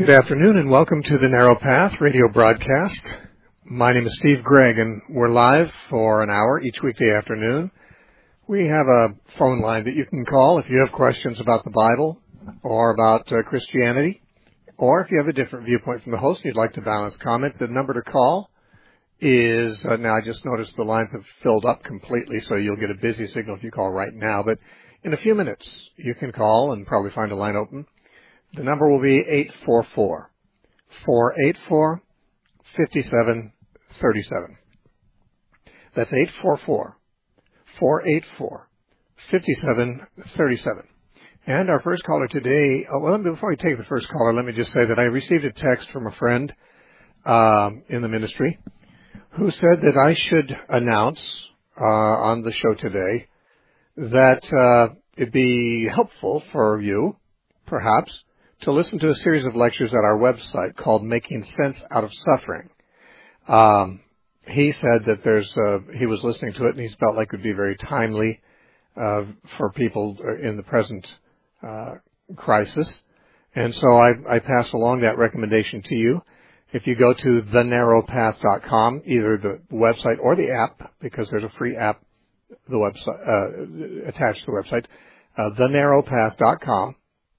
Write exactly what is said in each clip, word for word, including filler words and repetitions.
Good afternoon and welcome to the Narrow Path radio broadcast. My name is Steve Gregg and we're live for an hour each weekday afternoon. We have a phone line that you can call if you have questions about the Bible or about uh, Christianity, or if you have a different viewpoint from the host and you'd like to balance comment. The number to call is, uh, now I just noticed the lines have filled up completely, so you'll get a busy signal if you call right now, but in a few minutes you can call and probably find a line open. The number will be eight four four, four eight four, five seven three seven. That's eight four four, four eight four, five seven three seven. And our first caller today, oh, well, before we take the first caller, let me just say that I received a text from a friend um, in the ministry who said that I should announce uh, on the show today that uh, it'd be helpful for you, perhaps, to listen to a series of lectures at our website called Making Sense Out of Suffering. Um, he said that there's, uh, he was listening to it and he felt like it would be very timely uh, for people in the present uh, crisis. And so I, I pass along that recommendation to you. If you go to the narrow path dot com, either the website or the app, because there's a free app the website uh, attached to the website, uh, the narrow path dot com.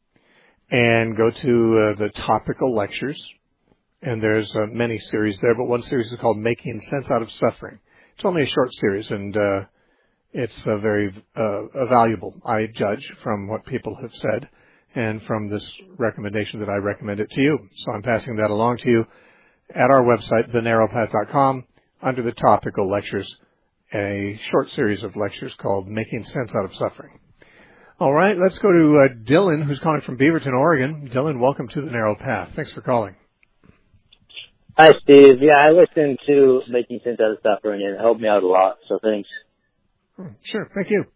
And go to uh, the topical lectures, and there's uh, many series there, but one series is called Making Sense Out of Suffering. It's only a short series, and uh, it's uh, very uh, valuable, I judge, from what people have said, and from this recommendation that I recommend it to you. So I'm passing that along to you at our website, the narrow path dot com, under the topical lectures, a short series of lectures called Making Sense Out of Suffering. All right, let's go to uh, Dylan, who's calling from Beaverton, Oregon. Dylan, welcome to the Narrow Path. Thanks for calling. Hi, Steve. Yeah, I listened to Making Sense Out of Suffering, and it helped me out a lot, so thanks. Sure, thank you.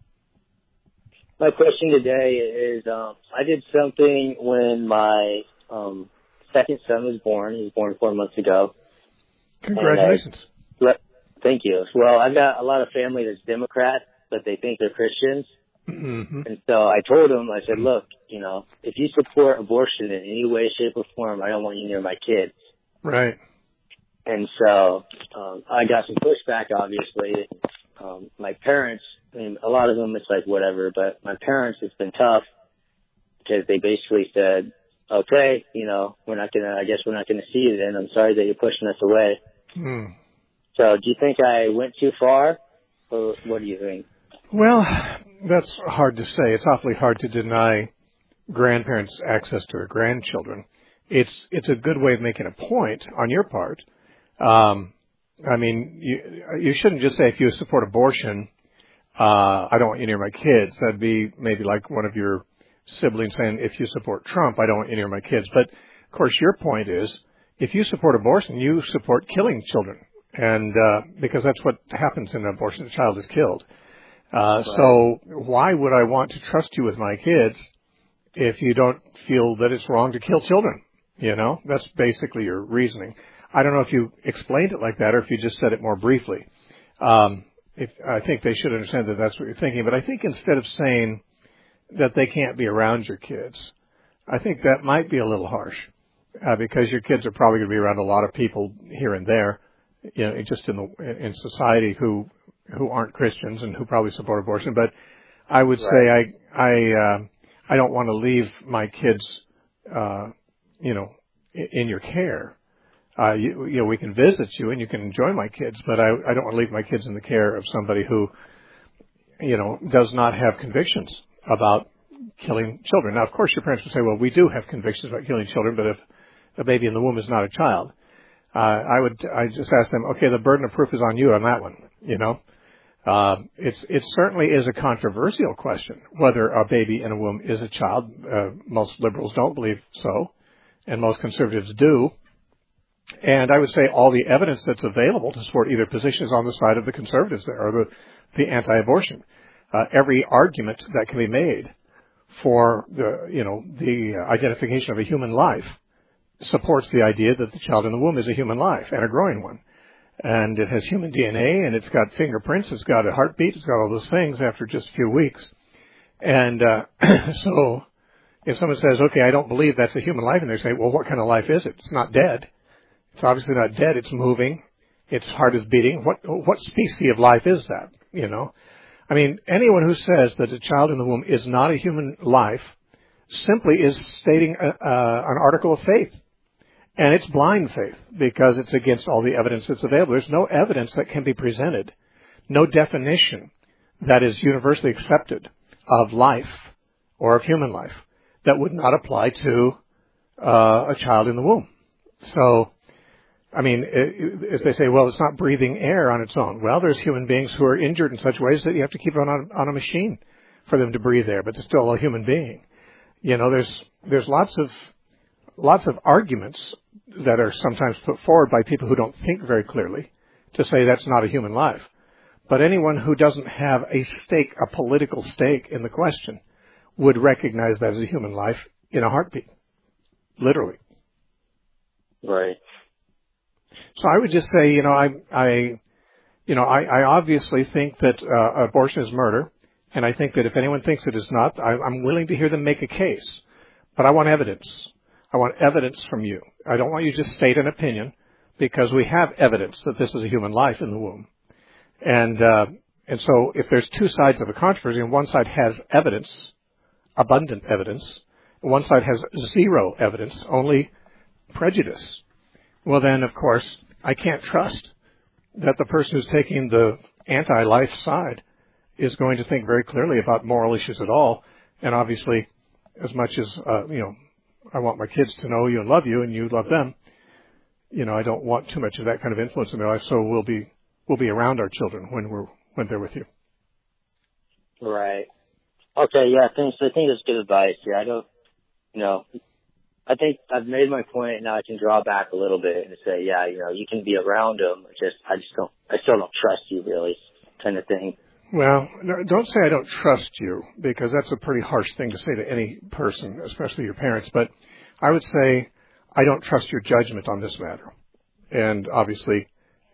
My question today is, um, I did something when my um, second son was born. He was born four months ago. Congratulations. I, thank you. Well, I've got a lot of family that's Democrat, but they think they're Christians. Mm-hmm. And so I told him, I said, look, you know, if you support abortion in any way, shape, or form, I don't want you near my kids. Right. And so um, I got some pushback, obviously. Um, my parents, I mean, a lot of them, it's like whatever, but my parents, it's been tough because they basically said, okay, you know, we're not going to, I guess we're not going to see you then. I'm sorry that you're pushing us away. Mm. So do you think I went too far, or what do you think? Well, that's hard to say. It's awfully hard to deny grandparents access to their grandchildren. It's it's a good way of making a point on your part. Um, I mean, you you shouldn't just say if you support abortion, uh, I don't want you near my kids. That'd be maybe like one of your siblings saying if you support Trump, I don't want you near my kids. But of course, your point is if you support abortion, you support killing children, and uh, because that's what happens in abortion, the child is killed. Uh, so why would I want to trust you with my kids if you don't feel that it's wrong to kill children? You know, that's basically your reasoning. I don't know if you explained it like that or if you just said it more briefly. Um, if, I think they should understand that that's what you're thinking. But I think instead of saying that they can't be around your kids, I think that might be a little harsh uh, because your kids are probably going to be around a lot of people here and there, you know, just in the in society who. who aren't Christians and who probably support abortion, but I would right. say I I uh, I don't want to leave my kids, uh, you know, in, in your care. Uh, you, you know, we can visit you and you can enjoy my kids, but I I don't want to leave my kids in the care of somebody who, you know, does not have convictions about killing children. Now, of course, your parents would say, well, we do have convictions about killing children, but if a baby in the womb is not a child, uh, I would I just ask them, okay, the burden of proof is on you on that one, you know. Uh, it's, it certainly is a controversial question, whether a baby in a womb is a child. Uh, most liberals don't believe so, and most conservatives do. And I would say all the evidence that's available to support either position is on the side of the conservatives there, or the, the anti-abortion. Uh, every argument that can be made for the, you know, the identification of a human life supports the idea that the child in the womb is a human life and a growing one. And it has human D N A, and it's got fingerprints, it's got a heartbeat, it's got all those things after just a few weeks. And uh, so if someone says, okay, I don't believe that's a human life, and they say, well, what kind of life is it? It's not dead. It's obviously not dead. It's moving. Its heart is beating. What what species of life is that? You know, I mean, anyone who says that a child in the womb is not a human life simply is stating a, uh, an article of faith. And it's blind faith because it's against all the evidence that's available. There's no evidence that can be presented, no definition that is universally accepted of life or of human life that would not apply to uh, a child in the womb. So, I mean, if they say, well, it's not breathing air on its own. Well, there's human beings who are injured in such ways that you have to keep it on a, on a machine for them to breathe air, but they're still a human being. You know, there's there's lots of lots of arguments that are sometimes put forward by people who don't think very clearly to say that's not a human life. But anyone who doesn't have a stake, a political stake in the question, would recognize that as a human life in a heartbeat, literally. Right. So I would just say, you know, I, I, you know, I, I obviously think that uh, abortion is murder, and I think that if anyone thinks it is not, I, I'm willing to hear them make a case. But I want evidence. I want evidence from you. I don't want you to just state an opinion, because we have evidence that this is a human life in the womb. And uh, and so if there's two sides of a controversy, and one side has evidence, abundant evidence, and one side has zero evidence, only prejudice, well then, of course, I can't trust that the person who's taking the anti-life side is going to think very clearly about moral issues at all. And obviously, as much as, uh, you know, I want my kids to know you and love you and you love them, you know, I don't want too much of that kind of influence in their life, so we'll be we'll be around our children when we're when they're with you. Right. Okay, yeah, thanks. I think that's good advice. Yeah, I don't, you know, I think I've made my point, and now I can draw back a little bit and say, yeah, you know, you can be around them. Just, I just don't, I still don't trust you, really, kind of thing. Well, no, don't say I don't trust you, because that's a pretty harsh thing to say to any person, especially your parents. But I would say I don't trust your judgment on this matter, and obviously,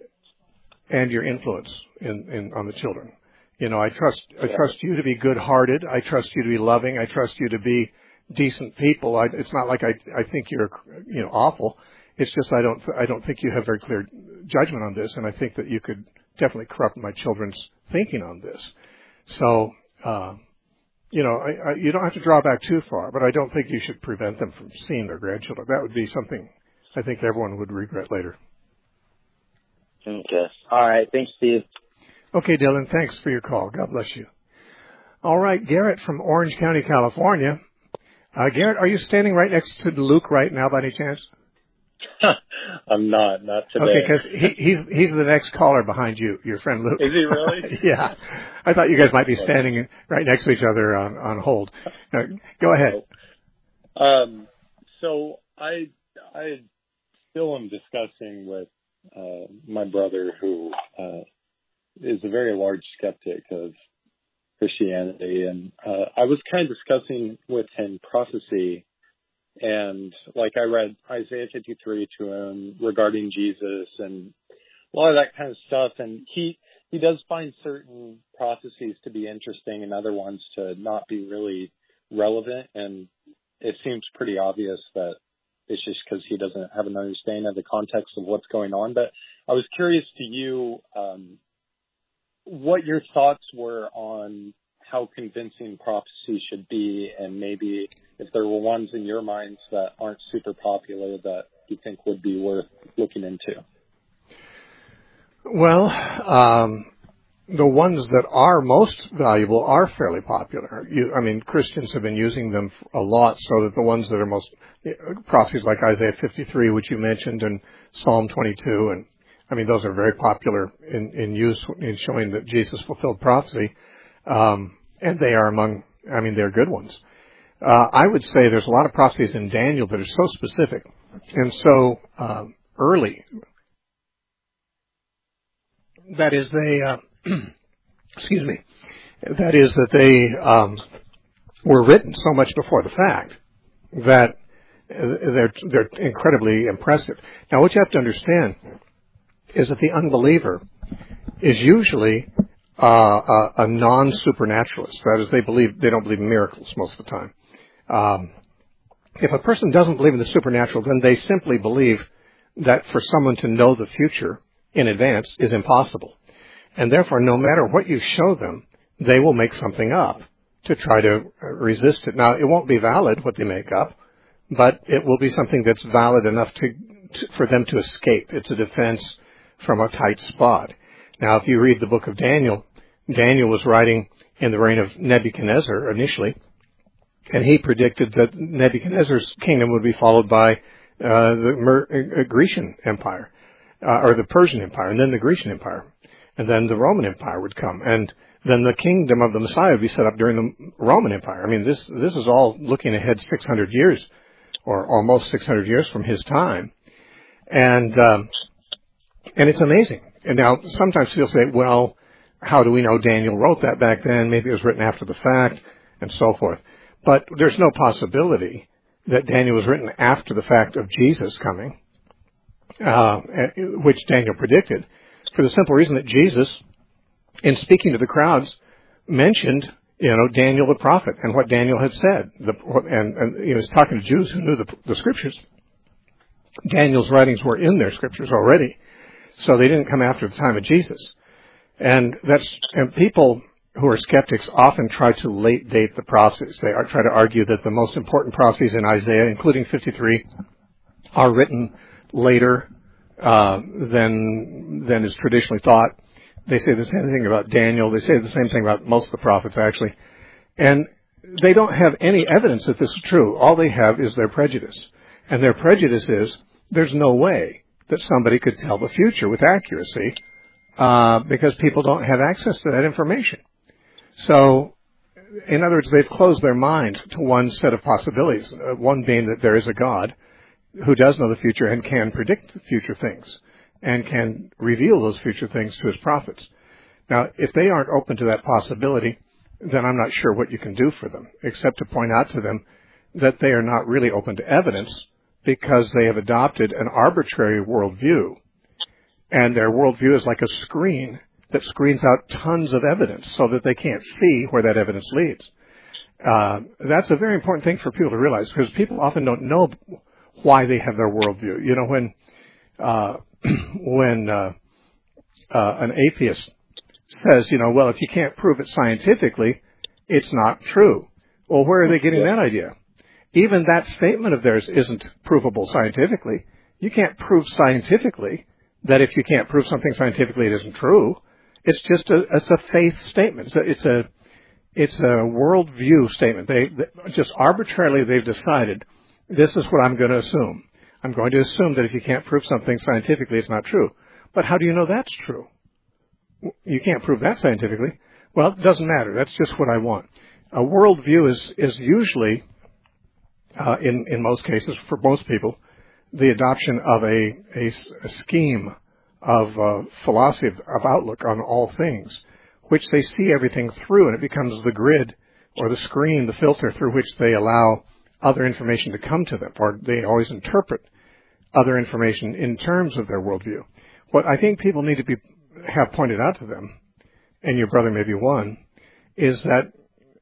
and your influence in, in on the children. You know, I trust I trust you to be good-hearted. I trust you to be loving. I trust you to be decent people. I, it's not like I I think you're you know awful. It's just I don't I don't think you have very clear judgment on this, and I think that you could definitely corrupt my children's thinking on this. So, uh, you know, I, I, you don't have to draw back too far, but I don't think you should prevent them from seeing their grandchildren. That would be something I think everyone would regret later. Okay. All right. Thanks, Steve. Okay, Dylan, thanks for your call. God bless you. All right, Garrett from Orange County, California. Uh, Garrett, are you standing right next to Luke right now by any chance? I'm not, not today. Okay, because he, he's he's the next caller behind you, your friend Luke. Is he really? Yeah. I thought you guys might be standing right next to each other on, on hold. Uh, go ahead. Um, so I I still am discussing with uh, my brother, who uh, is a very large skeptic of Christianity, and uh, I was kind of discussing with him prophecy. And like I read Isaiah fifty-three to him regarding Jesus and a lot of that kind of stuff. And he, he does find certain prophecies to be interesting and other ones to not be really relevant. And it seems pretty obvious that it's just because he doesn't have an understanding of the context of what's going on. But I was curious to you, um, what your thoughts were on how convincing prophecy should be, and maybe if there were ones in your minds that aren't super popular that you think would be worth looking into. Well, um, the ones that are most valuable are fairly popular. You, I mean, Christians have been using them a lot, so that the ones that are most, prophecies like Isaiah fifty-three, which you mentioned, and Psalm twenty-two, and I mean, those are very popular in, in use in showing that Jesus fulfilled prophecy. Um, and they are among, I mean, they're good ones. Uh, I would say there's a lot of prophecies in Daniel that are so specific and so um, early. That is, they, uh, excuse me, that is that they um, were written so much before the fact that they're, they're incredibly impressive. Now, what you have to understand is that the unbeliever is usually Uh, a, a non-supernaturalist. That is, they believe they don't believe in miracles most of the time. Um, If a person doesn't believe in the supernatural, then they simply believe that for someone to know the future in advance is impossible. And therefore, no matter what you show them, they will make something up to try to resist it. Now, it won't be valid what they make up, but it will be something that's valid enough to, to for them to escape. It's a defense from a tight spot. Now, if you read the book of Daniel, Daniel was writing in the reign of Nebuchadnezzar initially, and he predicted that Nebuchadnezzar's kingdom would be followed by uh, the Mer- uh, Grecian Empire, uh, or the Persian Empire, and then the Grecian Empire, and then the Roman Empire would come, and then the kingdom of the Messiah would be set up during the Roman Empire. I mean, this this is all looking ahead six hundred years, or almost six hundred years from his time, and um, and it's amazing. And now sometimes people say, well, how do we know Daniel wrote that back then? Maybe it was written after the fact, and so forth. But there's no possibility that Daniel was written after the fact of Jesus coming, uh, which Daniel predicted, for the simple reason that Jesus, in speaking to the crowds, mentioned, you know, Daniel the prophet and what Daniel had said. The, and, and you know, he was talking to Jews who knew the, the scriptures. Daniel's writings were in their scriptures already, so they didn't come after the time of Jesus. And that's, and people who are skeptics often try to late date the prophecies. They are, try to argue that the most important prophecies in Isaiah, including fifty-three, are written later uh, than than is traditionally thought. They say the same thing about Daniel. They say the same thing about most of the prophets, actually. And they don't have any evidence that this is true. All they have is their prejudice. And their prejudice is there's no way that somebody could tell the future with accuracy uh, because people don't have access to that information. So, in other words, they've closed their mind to one set of possibilities, uh, one being that there is a God who does know the future and can predict future things and can reveal those future things to his prophets. Now, if they aren't open to that possibility, then I'm not sure what you can do for them, except to point out to them that they are not really open to evidence because they have adopted an arbitrary worldview, and their worldview is like a screen that screens out tons of evidence so that they can't see where that evidence leads. Uh, that's a very important thing for people to realize, because people often don't know why they have their worldview. You know, when uh, when uh, uh, an atheist says, you know, well, if you can't prove it scientifically, it's not true. Well, where are they getting that idea? Even that statement of theirs isn't provable scientifically. You can't prove scientifically that if you can't prove something scientifically, it isn't true. It's just a, it's a faith statement. It's a, it's a, it's a worldview statement. They, they just arbitrarily they've decided this is what I'm going to assume. I'm going to assume that if you can't prove something scientifically, it's not true. But how do you know that's true? You can't prove that scientifically. Well, it doesn't matter. That's just what I want. A worldview is is usually, uh, in in most cases, for most people, the adoption of a a, a scheme of uh, philosophy of, of outlook on all things, which they see everything through, and it becomes the grid or the screen, the filter through which they allow other information to come to them, or they always interpret other information in terms of their worldview. What I think people need to be have pointed out to them, and your brother may be one, is that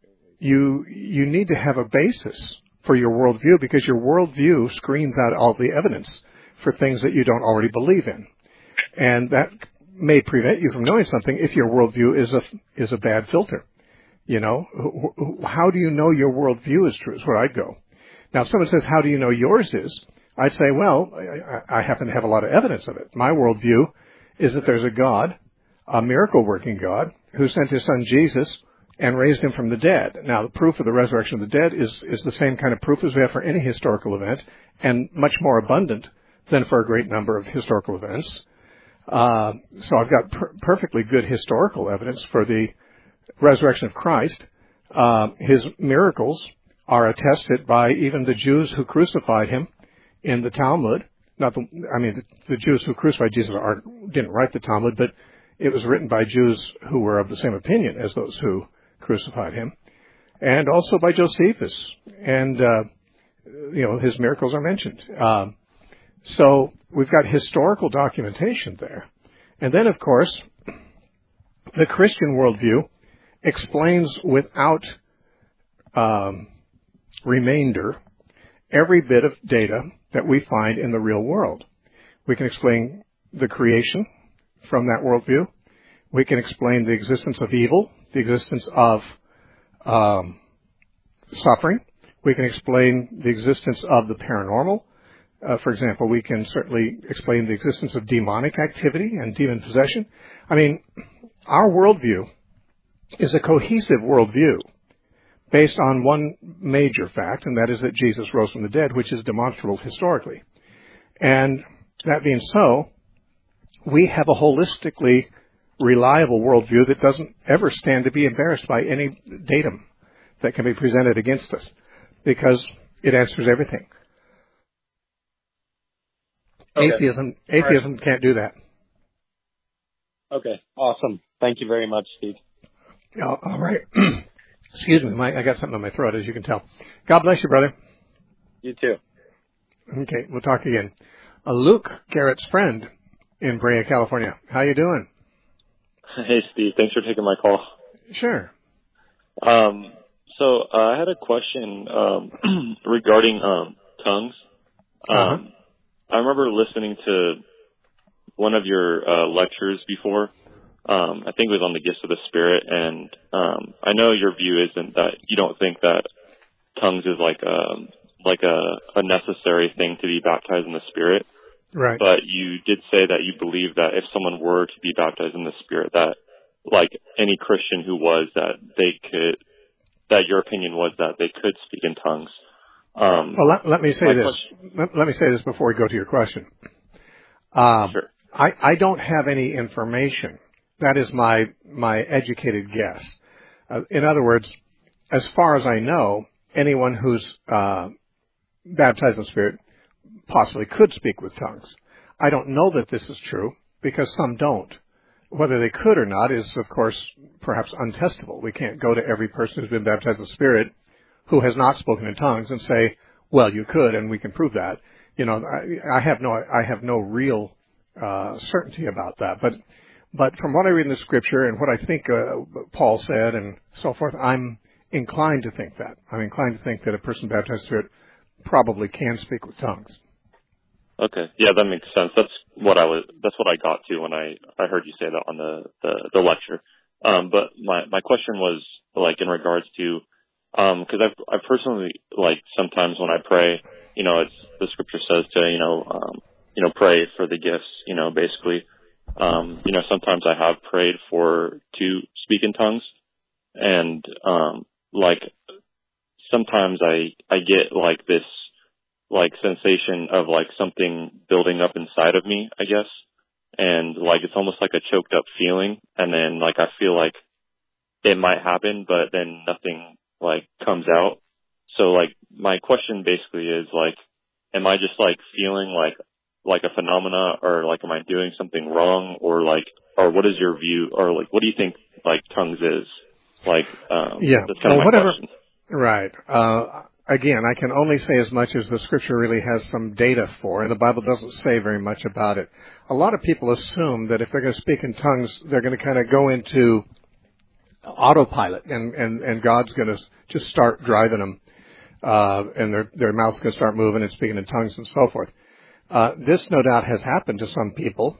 you you need to have a basis for your worldview, because your worldview screens out all the evidence for things that you don't already believe in. And that may prevent you from knowing something if your worldview is a is a bad filter. You know, how do you know your worldview is true is where I'd go. Now, if someone says, how do you know yours is? I'd say, well, I, I happen to have a lot of evidence of it. My worldview is that there's a God, a miracle-working God, who sent his son Jesus and raised him from the dead. Now, the proof of the resurrection of the dead is, is the same kind of proof as we have for any historical event, and much more abundant than for a great number of historical events. Uh, so I've got per- perfectly good historical evidence for the resurrection of Christ. Uh, his miracles are attested by even the Jews who crucified him in the Talmud. Not the, I mean, the, the Jews who crucified Jesus are, didn't write the Talmud, but it was written by Jews who were of the same opinion as those who crucified him, and also by Josephus. And, uh, you know, his miracles are mentioned. Um, so we've got historical documentation there. And then, of course, the Christian worldview explains without um, remainder every bit of data that we find in the real world. We can explain the creation from that worldview. We can explain the existence of evil, the existence of um, suffering. We can explain the existence of the paranormal. Uh, for example, we can certainly explain the existence of demonic activity and demon possession. I mean, our worldview is a cohesive worldview based on one major fact, and that is that Jesus rose from the dead, which is demonstrable historically. And that being so, we have a holistically reliable worldview that doesn't ever stand to be embarrassed by any datum that can be presented against us, because it answers everything. Okay. Atheism, atheism right. can't do that. Okay, awesome. Thank you very much, Steve. Oh, all right. Excuse me, my, I got something in my throat, as you can tell. God bless you, brother. You too. Okay, we'll talk again. Uh, Luke, Garrett's friend in Brea, California. How you doing? Hey, Steve. Thanks for taking my call. Sure. Um, so uh, I had a question um, regarding um, tongues. Um, uh-huh. I remember listening to one of your uh, lectures before. Um, I think it was on the gifts of the Spirit, and um, I know your view isn't that you don't think that tongues is like a like a, a necessary thing to be baptized in the Spirit. Right. But you did say that you believe that if someone were to be baptized in the Spirit, that like any Christian who was, that they could, that your opinion was that they could speak in tongues. Um, well, let, let me say this. Let, let me say this before we go to your question. Um, sure. I, I don't have any information. That is my my educated guess. Uh, in other words, as far as I know, anyone who's uh, baptized in the Spirit possibly could speak with tongues. I don't know that this is true because some don't. Whether they could or not is, of course, perhaps untestable. We can't go to every person who's been baptized in the Spirit who has not spoken in tongues and say, well, you could, and we can prove that. You know, I, I have no, I have no real uh, certainty about that. But, but from what I read in the Scripture and what I think uh, Paul said and so forth, I'm inclined to think that. I'm inclined to think that a person baptized in the Spirit probably can speak with tongues. Okay, yeah, that makes sense. That's what I was. That's what I got to when I, I heard you say that on the the, the lecture. Um, but my my question was like in regards to because um, I've I personally like sometimes when I pray, you know, it's the Scripture says to you know um, you know pray for the gifts, you know, basically. Um, you know, sometimes I have prayed for to speak in tongues, and um, like sometimes I I get like this. like sensation of like something building up inside of me, I guess. And like it's almost like a choked up feeling. And then like I feel like it might happen, but then nothing like comes out. So like my question basically is like, am I just like feeling like like a phenomena, or like am I doing something wrong, or like or what is your view, or like what do you think like tongues is? Like um yeah. that's kind well, of my whatever. question. Right. Uh Again, I can only say as much as the Scripture really has some data for, and the Bible doesn't say very much about it. A lot of people assume that if they're going to speak in tongues, they're going to kind of go into autopilot, and, and, and God's going to just start driving them, uh, and their, their mouth's going to start moving and speaking in tongues and so forth. Uh, this, no doubt, has happened to some people,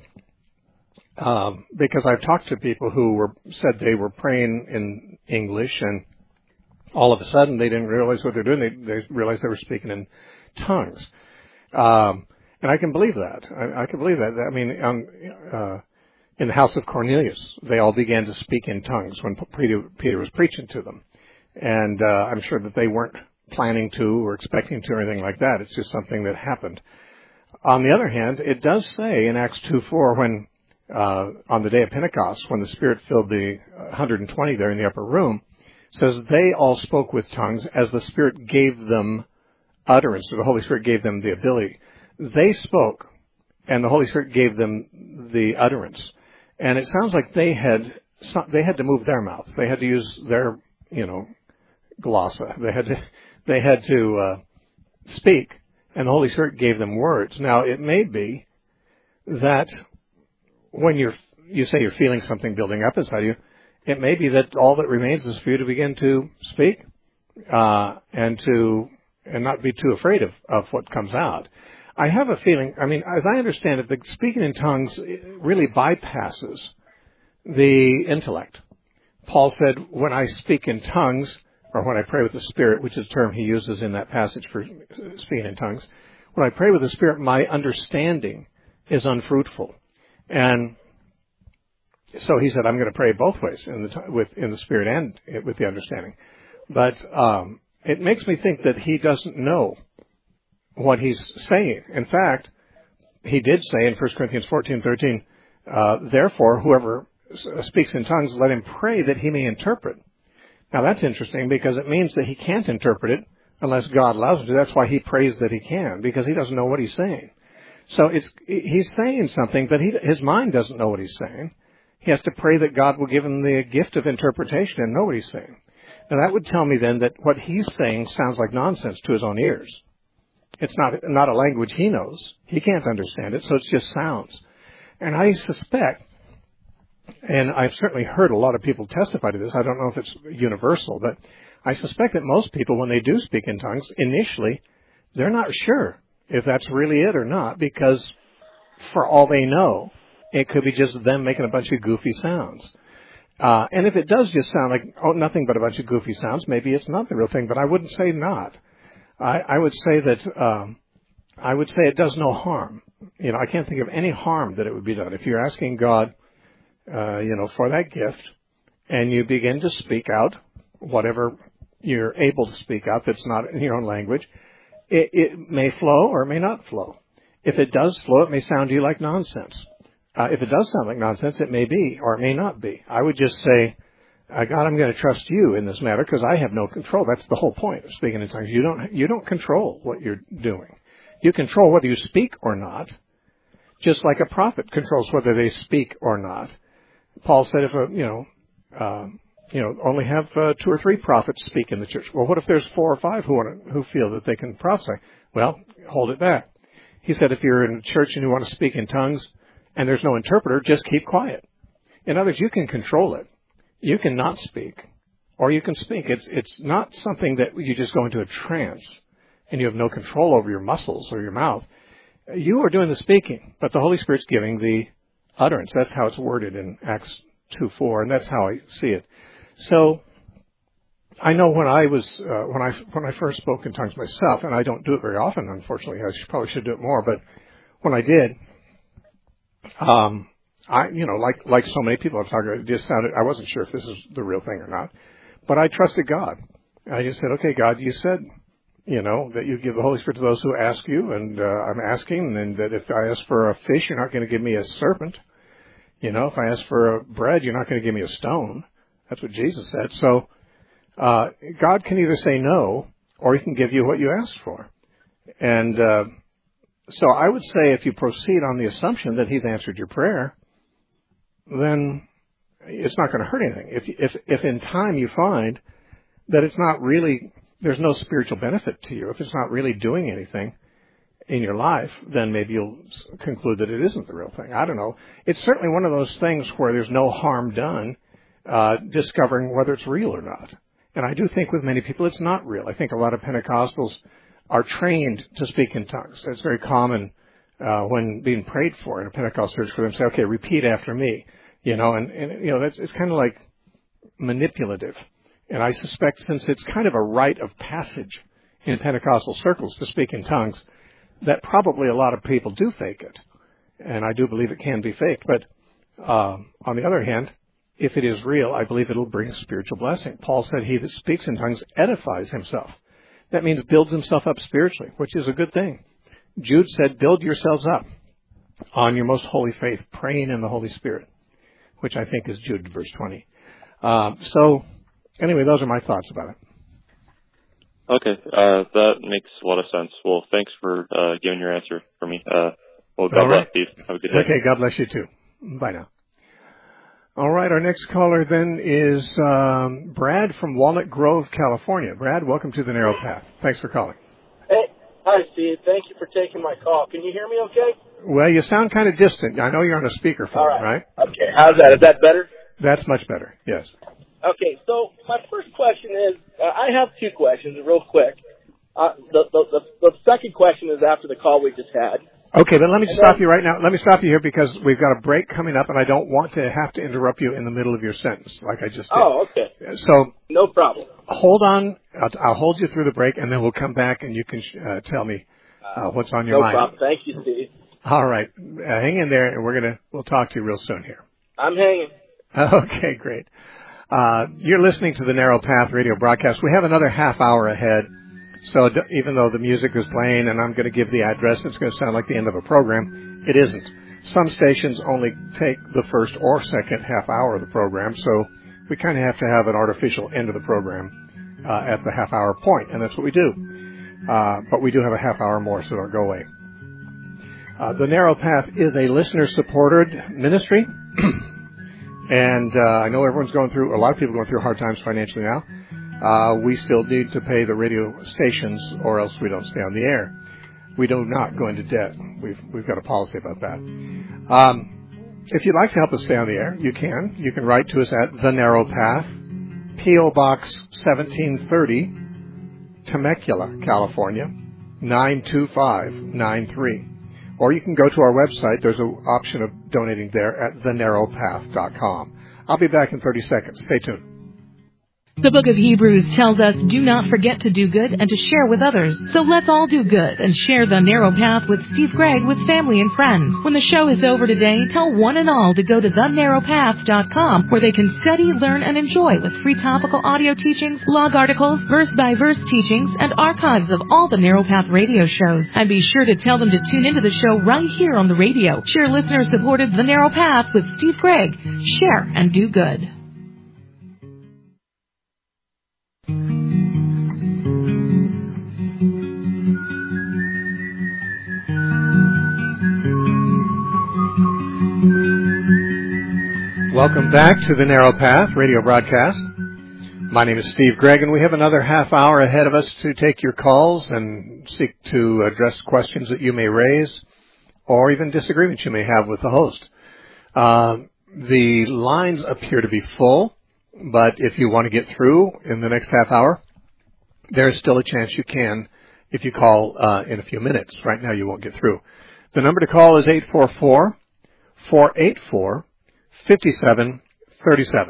um, because I've talked to people who were said they were praying in English, and all of a sudden, they didn't realize what they're doing. They, they realized they were speaking in tongues. Um, and I can believe that. I, I can believe that. I mean, um, uh, in the house of Cornelius, they all began to speak in tongues when Peter, Peter was preaching to them. And uh, I'm sure that they weren't planning to or expecting to or anything like that. It's just something that happened. On the other hand, it does say in Acts two four, when uh, on the day of Pentecost, when the Spirit filled the one hundred twenty there in the upper room, says they all spoke with tongues as the Spirit gave them utterance, or the Holy Spirit gave them the ability. They spoke, and the Holy Spirit gave them the utterance. And it sounds like they had they had to move their mouth. They had to use their, you know, glossa. They had to they had to uh, speak, and the Holy Spirit gave them words. Now, it may be that when you're you say you're feeling something building up inside you, it may be that all that remains is for you to begin to speak uh, and to and not be too afraid of, of what comes out. I have a feeling, I mean, as I understand it, the speaking in tongues really bypasses the intellect. Paul said, when I speak in tongues, or when I pray with the Spirit, which is a term he uses in that passage for speaking in tongues, when I pray with the Spirit, my understanding is unfruitful. And so he said, I'm going to pray both ways, in the, with, in the Spirit and with the understanding. But um, it makes me think that he doesn't know what he's saying. In fact, he did say in First Corinthians fourteen thirteen, uh, therefore, whoever speaks in tongues, let him pray that he may interpret. Now, that's interesting because it means that he can't interpret it unless God allows him to. That's why he prays that he can, because he doesn't know what he's saying. So it's he's saying something, but he, his mind doesn't know what he's saying. He has to pray that God will give him the gift of interpretation and know what he's saying. Now, that would tell me then that what he's saying sounds like nonsense to his own ears. It's not not a language he knows. He can't understand it, so it's just sounds. And I suspect, and I've certainly heard a lot of people testify to this, I don't know if it's universal, but I suspect that most people, when they do speak in tongues, initially, they're not sure if that's really it or not, because for all they know, it could be just them making a bunch of goofy sounds. Uh, and if it does just sound like oh, nothing but a bunch of goofy sounds, maybe it's not the real thing, but I wouldn't say not. I, I would say that, um, I would say it does no harm. You know, I can't think of any harm that it would be done. If you're asking God, uh, you know, for that gift, and you begin to speak out whatever you're able to speak out that's not in your own language, it, it may flow or it may not flow. If it does flow, it may sound to you like nonsense. Uh, if it does sound like nonsense, it may be or it may not be. I would just say, uh, God, I'm going to trust you in this matter because I have no control. That's the whole point of speaking in tongues. You don't, you don't control what you're doing. You control whether you speak or not, just like a prophet controls whether they speak or not. Paul said, if a, you know, uh, you know, only have uh, two or three prophets speak in the church. Well, what if there's four or five who want to, who feel that they can prophesy? Well, hold it back. He said, if you're in a church and you want to speak in tongues and there's no interpreter, just keep quiet. In other words, you can control it. You can not speak, or you can speak. It's it's not something that you just go into a trance and you have no control over your muscles or your mouth. You are doing the speaking, but the Holy Spirit's giving the utterance. That's how it's worded in Acts two four, and that's how I see it. So I know when I was uh, when I when I first spoke in tongues myself, and I don't do it very often, unfortunately. I should, probably should do it more, but when I did, um, I you know like like so many people I've talked about, it just sounded. I wasn't sure if this is the real thing or not, but I trusted God. I just said, okay, God, you said, you know, that you give the Holy Spirit to those who ask you, and uh, I'm asking, and that if I ask for a fish, you're not going to give me a serpent. You know, if I ask for a bread, you're not going to give me a stone. That's what Jesus said. So uh, God can either say no, or he can give you what you asked for. And uh, so I would say if you proceed on the assumption that he's answered your prayer, then it's not going to hurt anything. If, if, if in time you find that it's not really, there's no spiritual benefit to you, if it's not really doing anything in your life, then maybe you'll conclude that it isn't the real thing. I don't know. It's certainly one of those things where there's no harm done uh, discovering whether it's real or not. And I do think with many people it's not real. I think a lot of Pentecostals are trained to speak in tongues. It's very common uh, when being prayed for in a Pentecostal church for them to say, okay, repeat after me. You know, and, and you know, that's, it's kind of like manipulative. And I suspect since it's kind of a rite of passage in Pentecostal circles to speak in tongues, that probably a lot of people do fake it. And I do believe it can be faked. But uh, on the other hand, if it is real, I believe it'll bring spiritual blessing. Paul said he that speaks in tongues edifies himself. That means builds himself up spiritually, which is a good thing. Jude said, build yourselves up on your most holy faith, praying in the Holy Spirit, which I think is Jude, verse twenty. Uh, so, anyway, those are my thoughts about it. Okay, uh, that makes a lot of sense. Well, thanks for uh, giving your answer for me. Uh, well, God bless you. Have a good day. Okay, God bless you too. Bye now. All right, our next caller then is um, Brad from Walnut Grove, California. Brad, welcome to the Narrow Path. Thanks for calling. Hey, hi, Steve. Thank you for taking my call. Can you hear me okay? Well, you sound kind of distant. I know you're on a speakerphone, All right. right? Okay, how's that? Is that better? That's much better, yes. Okay, so my first question is, uh, I have two questions real quick. uh, the, the the the second question is after the call we just had. Okay, but let me And stop then- you right now. Let me stop you here because we've got a break coming up, and I don't want to have to interrupt you in the middle of your sentence like I just did. Oh, okay. So No problem. hold on. I'll, I'll hold you through the break, and then we'll come back, and you can uh, tell me uh, what's on your No mind. problem. Thank you, Steve. All right, uh, hang in there, and we're gonna we'll talk to you real soon here. I'm hanging. Okay, great. Uh, you're listening to the Narrow Path radio broadcast. We have another half hour ahead. So d- even though the music is playing and I'm going to give the address, it's going to sound like the end of a program. It isn't. Some stations only take the first or second half hour of the program, so we kind of have to have an artificial end of the program uh, at the half hour point, and that's what we do. Uh, but we do have a half hour more, so don't go away. Uh, the Narrow Path is a listener-supported ministry, and uh, I know everyone's going through, a lot of people are going through hard times financially now. Uh, we still need to pay the radio stations or else we don't stay on the air. We do not go into debt. We've, we've got a policy about that. Um, if you'd like to help us stay on the air, you can. You can write to us at The Narrow Path, P O. Box seventeen thirty, Temecula, California, nine two five nine three. Or you can go to our website. There's an option of donating there at the narrow path dot com. I'll be back in thirty seconds. Stay tuned. The book of Hebrews tells us, do not forget to do good and to share with others. So let's all do good and share the Narrow Path with Steve Gregg with family and friends. When the show is over today, tell one and all to go to the narrow path dot com where they can study, learn, and enjoy with free topical audio teachings, blog articles, verse-by-verse teachings, and archives of all the Narrow Path radio shows. And be sure to tell them to tune into the show right here on the radio. Share listener-supported The Narrow Path with Steve Gregg. Share and do good. Welcome back to the Narrow Path radio broadcast. My name is Steve Gregg, and we have another half hour ahead of us to take your calls and seek to address questions that you may raise or even disagreements you may have with the host. Uh, the lines appear to be full, but if you want to get through in the next half hour, there's still a chance you can if you call uh, in a few minutes. Right now you won't get through. The number to call is eight four four, four eight four, five seven three seven.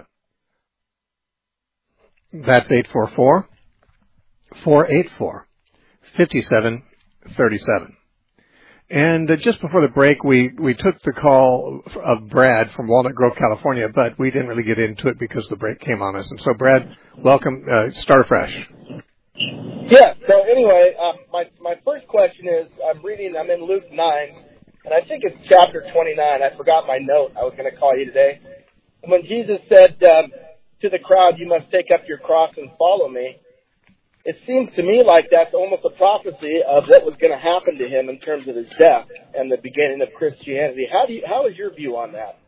That's eight four four, four eight four, five seven three seven. And uh, just before the break, we, we took the call of Brad from Walnut Grove, California, but we didn't really get into it because the break came on us. And so, Brad, welcome. Uh, start afresh. Yeah, so anyway, uh, my my first question is, I'm reading, I'm in Luke nine, and I think it's chapter twenty-nine. I forgot my note. I was going to call you today. And when Jesus said um, to the crowd, you must take up your cross and follow me, it seems to me like that's almost a prophecy of what was going to happen to him in terms of his death and the beginning of Christianity. How do you, how is your view on that?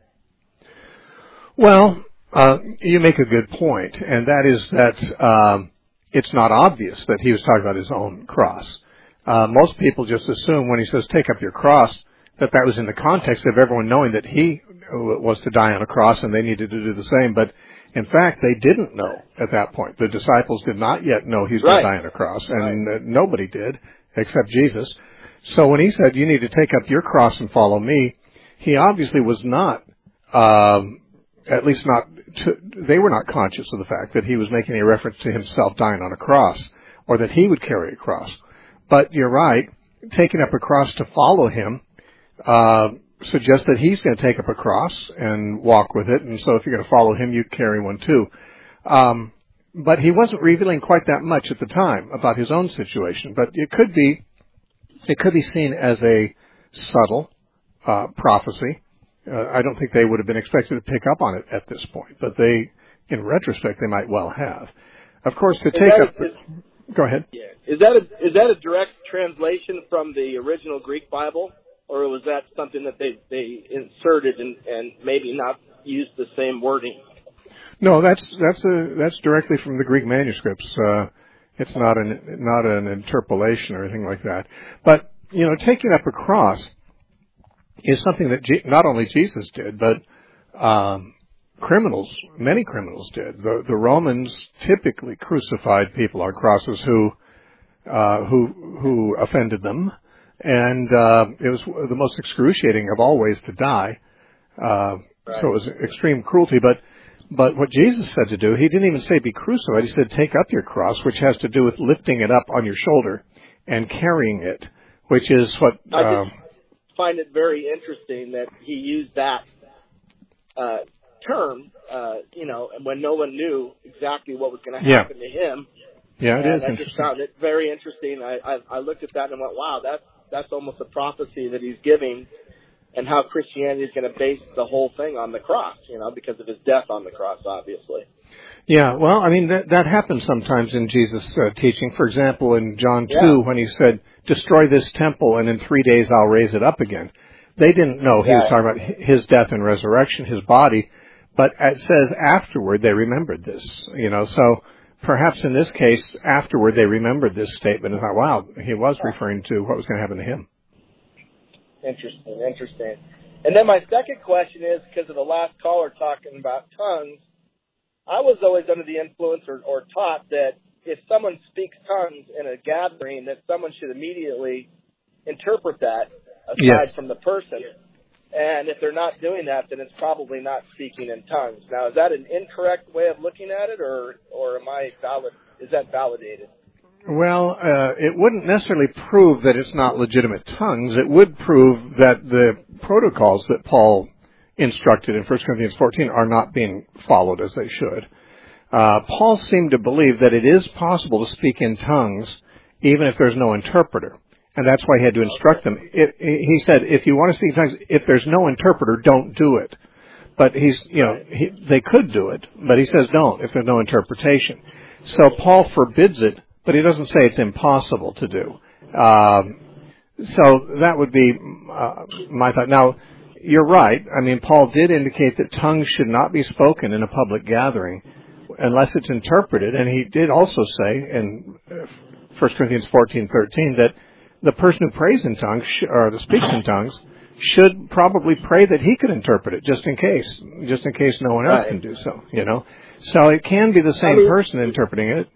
Well, uh, you make a good point, and that is that um, it's not obvious that he was talking about his own cross. Uh, most people just assume when he says take up your cross that that was in the context of everyone knowing that he was to die on a cross and they needed to do the same. But in fact, they didn't know at that point. The disciples did not yet know he was right. going to die on a cross, and right. uh, nobody did except Jesus. So when he said, you need to take up your cross and follow me, he obviously was not, um, at least not, to, they were not conscious of the fact that he was making a reference to himself dying on a cross or that he would carry a cross. But you're right, taking up a cross to follow him uh, suggests that he's going to take up a cross and walk with it. And so if you're going to follow him, you carry one too. Um, but he wasn't revealing quite that much at the time about his own situation. But it could be, it could be seen as a subtle uh, prophecy. Uh, I don't think they would have been expected to pick up on it at this point, but they, in retrospect, they might well have. Of course, to take that, up. The, is, go ahead. Yeah. Is that a is that a direct translation from the original Greek Bible, or was that something that they they inserted and, and maybe not used the same wording? No, that's that's a that's directly from the Greek manuscripts. Uh, it's not an not an interpolation or anything like that. But you know, taking up a cross is something that G- not only Jesus did, but um, criminals, many criminals did. The, the Romans typically crucified people on crosses who uh, who who offended them, and uh, it was the most excruciating of all ways to die. Uh, right. So it was extreme cruelty. But but what Jesus said to do, he didn't even say be crucified. He said take up your cross, which has to do with lifting it up on your shoulder and carrying it, which is what. I Uh, just find it very interesting that he used that uh, term, uh, you know, when no one knew exactly what was going to happen yeah. to him. Yeah, it and is I interesting. just found it very interesting. I, I, I looked at that and went, wow, that's, that's almost a prophecy that he's giving, and how Christianity is going to base the whole thing on the cross, you know, because of his death on the cross, obviously. Yeah, well, I mean, that, that happens sometimes in Jesus' uh, teaching. For example, in John two, yeah. when he said, destroy this temple and in three days I'll raise it up again. They didn't know he yeah. was talking about his death and resurrection, his body, but it says afterward they remembered this, you know, so perhaps in this case, afterward they remembered this statement and thought, wow, he was referring to what was going to happen to him. Interesting, interesting. And then my second question is, because of the last caller talking about tongues, I was always under the influence or, or taught that if someone speaks tongues in a gathering, that someone should immediately interpret that aside yes. from the person. And if they're not doing that, then it's probably not speaking in tongues. Now, is that an incorrect way of looking at it, or or am I valid? Is that validated? Well, uh, it wouldn't necessarily prove that it's not legitimate tongues. It would prove that the protocols that Paul instructed in First Corinthians fourteen are not being followed as they should. Uh, Paul seemed to believe that it is possible to speak in tongues even if there's no interpreter. And that's why he had to instruct them. It, he said, if you want to speak in tongues, if there's no interpreter, don't do it. But he's, you know, he, they could do it, but he says don't if there's no interpretation. So Paul forbids it, but he doesn't say it's impossible to do. Um, so that would be uh, my thought. Now, you're right. I mean, Paul did indicate that tongues should not be spoken in a public gathering unless it's interpreted. And he did also say in First Corinthians fourteen thirteen that the person who prays in tongues, or speaks in tongues, should probably pray that he could interpret it, just in case, just in case no one else right. can do so, you know. So it can be the same I mean, person interpreting it.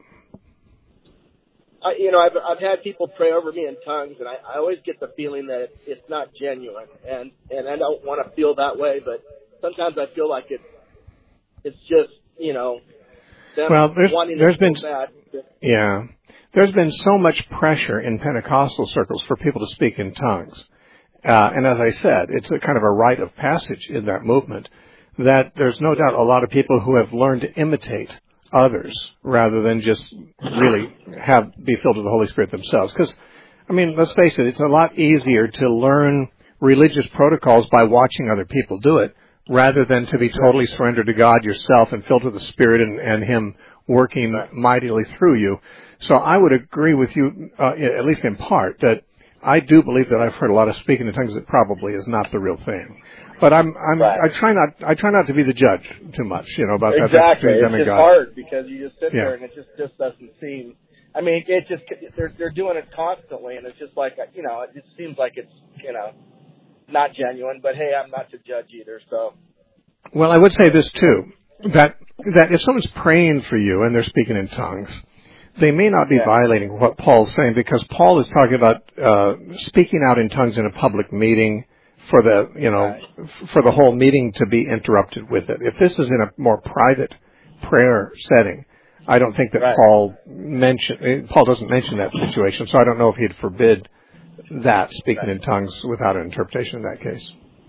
I, you know, I've, I've had people pray over me in tongues, and I, I always get the feeling that it's not genuine, and, and I don't want to feel that way, but sometimes I feel like it, it's just, you know, them well, there's, wanting there's to been, that. Yeah. There's been so much pressure in Pentecostal circles for people to speak in tongues. Uh, and as I said, it's a kind of a rite of passage in that movement that there's no doubt a lot of people who have learned to imitate others rather than just really have be filled with the Holy Spirit themselves. Because, I mean, let's face it, it's a lot easier to learn religious protocols by watching other people do it rather than to be totally surrendered to God yourself and filled with the Spirit and, and Him working mightily through you. So I would agree with you, uh, at least in part, that I do believe that I've heard a lot of speaking in tongues that probably is not the real thing. But I'm, I'm, right. I try not, I try not to be the judge too much, you know, about exactly. that. Exactly. It's just God. hard because you just sit yeah. there and it just, just doesn't seem. I mean, it just they're they're doing it constantly, and it's just like, you know, it just seems like it's, you know, not genuine. But hey, I'm not to judge either. So. Well, I would say this too, that that if someone's praying for you and they're speaking in tongues, they may not be yeah. violating what Paul's saying, because Paul is talking about uh, speaking out in tongues in a public meeting for the, you know, right. for the whole meeting to be interrupted with it. If this is in a more private prayer setting, I don't think that right. Paul mention Paul doesn't mention that situation, so I don't know if he'd forbid that speaking right. in tongues without an interpretation in that case.